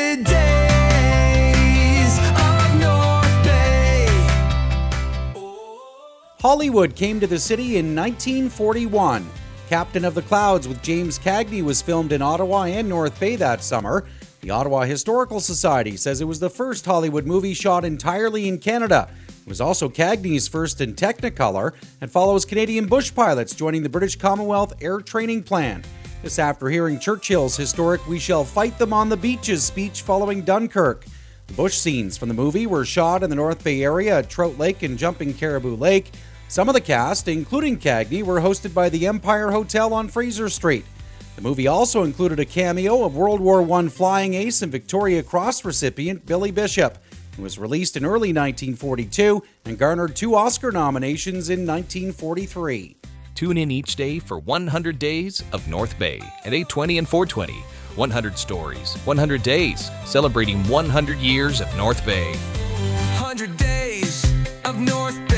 100 days of North Bay. Hollywood came to the city in 1941. Captain of the Clouds with James Cagney was filmed in Ottawa and North Bay that summer. The Ottawa Historical Society says it was the first Hollywood movie shot entirely in Canada. It was also Cagney's first in Technicolor and follows Canadian bush pilots joining the British Commonwealth Air Training Plan. This after hearing Churchill's historic "We Shall Fight Them on the Beaches" speech following Dunkirk. The bush scenes from the movie were shot in the North Bay area at Trout Lake and Jumping Caribou Lake. Some of the cast, including Cagney, were hosted by the Empire Hotel on Fraser Street. The movie also included a cameo of World War I flying ace and Victoria Cross recipient Billy Bishop. It was released in early 1942 and garnered 2 Oscar nominations in 1943. Tune in each day for 100 Days of North Bay at 8:20 and 4:20. 100 stories, 100 days, celebrating 100 years of North Bay. 100 days of North Bay.